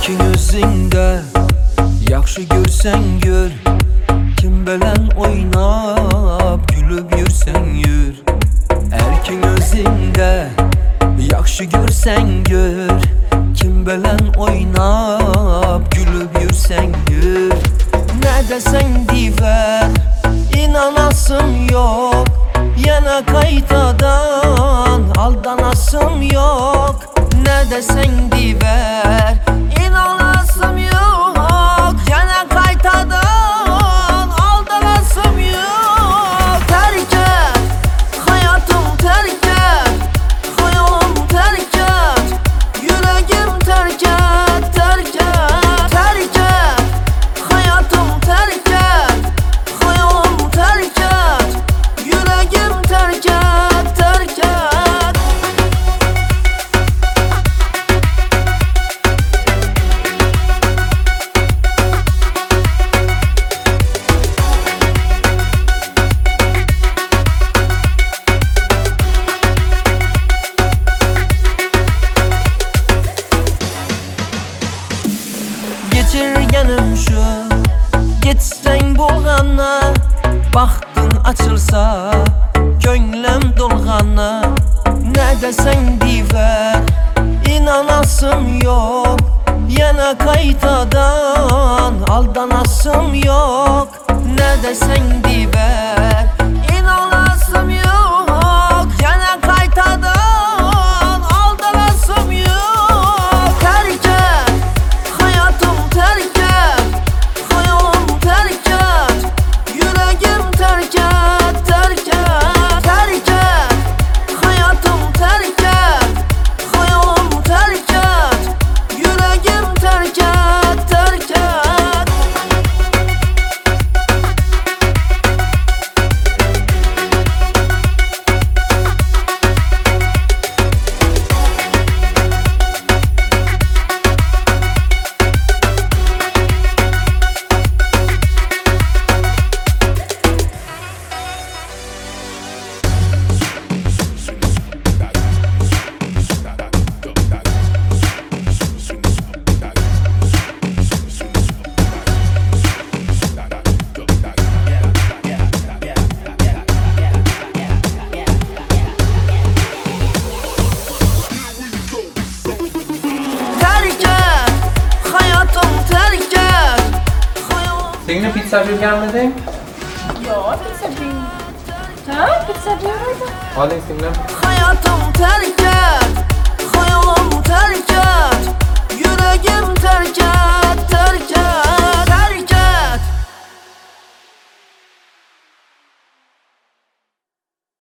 Erkin özündə yaxşı görsən gör, kim belən oynab gülüb yürsən yür. Erkin özündə yaxşı görsən gör, kim belən oynab gülüb yürsən yür. Nə desən divər, inanasım yok, yana qaytadan aldanasım yok. Nə desən divər, inanasım yok, yana qaytadan aldanasım yok. Tərk et, hayatım tərk et, xəyalım tərk et, yüreğim tərk et, tərk et. Tərk et, hayatım tərk et, xəyalım tərk et, yüreğim tərk et, tərk et. Geçirgenim şu, geçsen bolğana, baxtın açılsa könlüm dolğana. Nə desən divər, inanasım yok, yana qaytadan aldanasım yok. Nə desən divər, inanasım yok, yana qaytadan aldanasım yok. Tərk et, hayatım tərk et, xəyalım tərk et, yüreğim tərk et, tərk et. Tərk et, hayatım tərk et, xəyalım tərk et, yüreğim tərk et, tərk et. Seninle pizzacı gelmedi. Ja, pizza blir... Ja, pizza blir det. Hadi seninle. Hayatım terk et.